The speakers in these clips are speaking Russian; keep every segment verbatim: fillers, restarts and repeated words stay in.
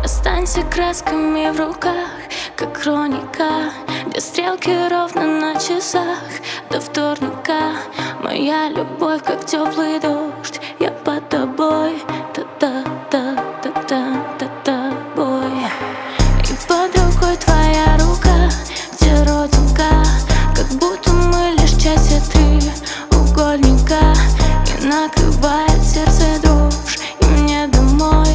Останься красками в руках, как хроника, где стрелки ровно на часах до вторника. Моя любовь, как теплый дождь, я под тобой, та-та-та-та-та-та-тобой. И под рукой твоя рука, где родинка, как будто мы лишь часть треугольника. И накрывает сердце дрожь, и мне домой,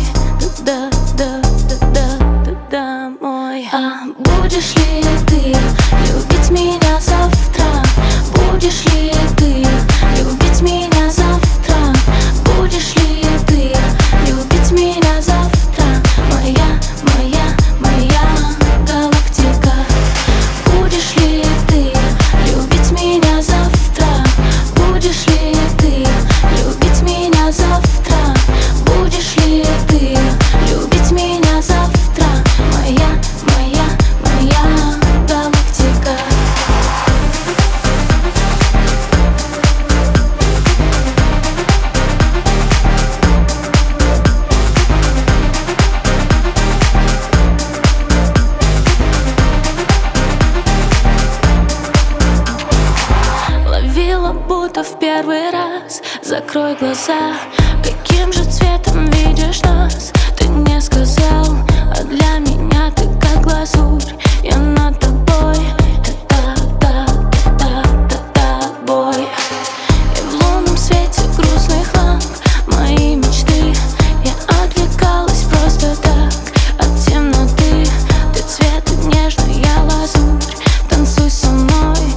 да-да-да-да-да, домой. А будешь ли ты любить меня завтра? Будешь ли ты любить меня завтра? Будешь ли ты любить меня завтра? Моя, моя, моя галактика. Будешь ли ты любить меня завтра? Будешь ли ты любить меня завтра? Будешь ли ты любить меня завтра? Моя, моя, моя галактика. Ловила будто в первый раз. Закрой глаза, каким же цветом видишь нас? Ты не сказал, а для меня ты как глазурь. Я над тобой, та-та-та-та-та-тобой. И в лунном свете грустных ламп мои мечты. Я отвлекалась просто так от темноты. Ты цвет нежная лазурь, танцуй со мной,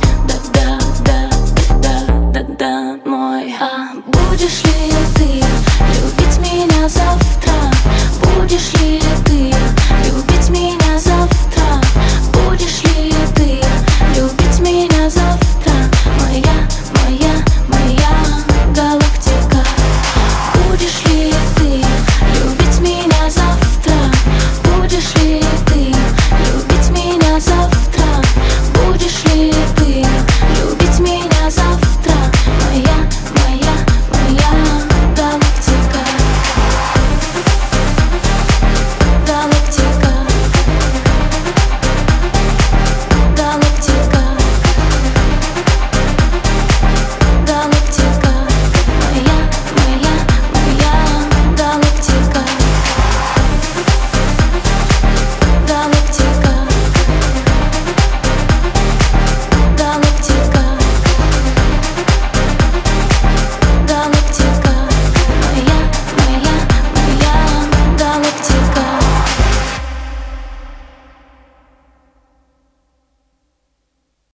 да-да-да-да-да-да, мой. А будешь ли ты любить меня завтра? Будешь ли